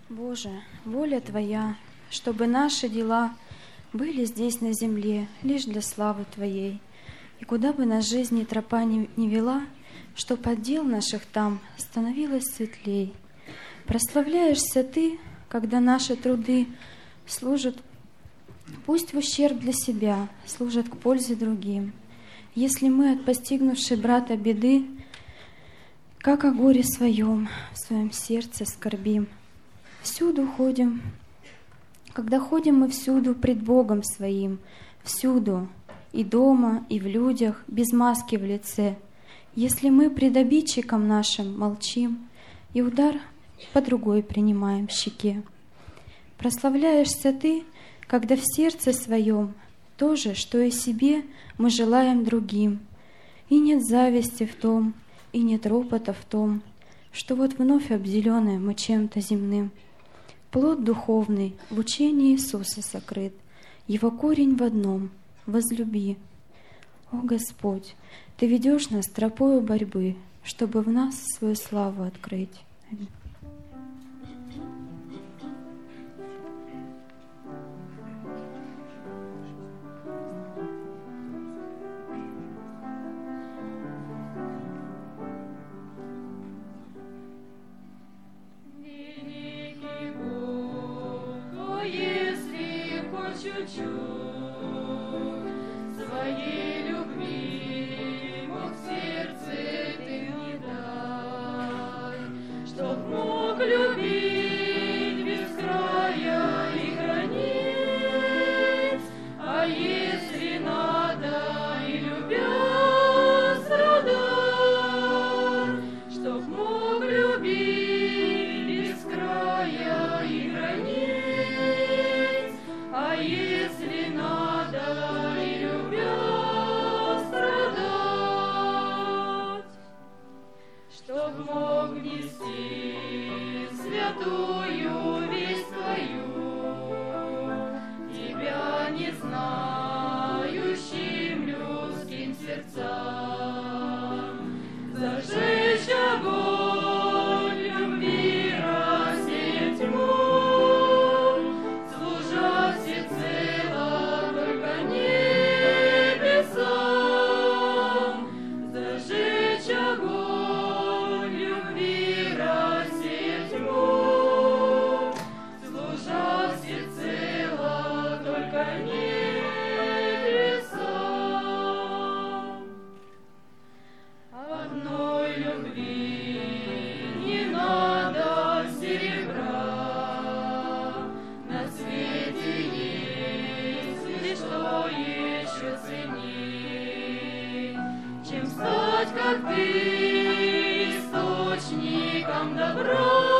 Боже, воля Твоя, чтобы наши дела были здесь на земле лишь для славы Твоей, и куда бы нас жизни тропа не вела, чтоб от дел наших там становилось светлей. Прославляешься Ты, когда наши труды служат, пусть в ущерб для себя, служат к пользе другим. Если мы от постигнувшей брата беды, как о горе своем, в своем сердце скорбим, всюду ходим, когда ходим мы всюду пред Богом своим, всюду, и дома, и в людях, без маски в лице. Если мы пред обидчиком нашим молчим, и удар по другой принимаем щеке. Прославляешься Ты, когда в сердце своем то же, что и себе, мы желаем другим, и нет зависти в том, и нет ропота в том, что вот вновь обделенные мы чем-то земным. Плод духовный в учении Иисуса сокрыт, Его корень в одном — возлюби. О Господь, Ты ведешь нас тропою борьбы, чтобы в нас свою славу открыть. Аминь. Своей любви, Бог, в сердце Ты мне дай, чтоб мог любить без края и границ, а если надо и любя страдать, чтоб мог любить без края и границ, а если надо и любя страдать, чтоб мог нести святую весть Твою, Тебя не знающим людским сердцам, зажечь огонь любви, рассеять тьму, служа всецело только небесам, зажечь огонь любви, рассеять тьму, служа всецело только небесам. Одной любви не надо серебра, на свете есть лишь что еще ценней, чем стать, как Ты, источником добра.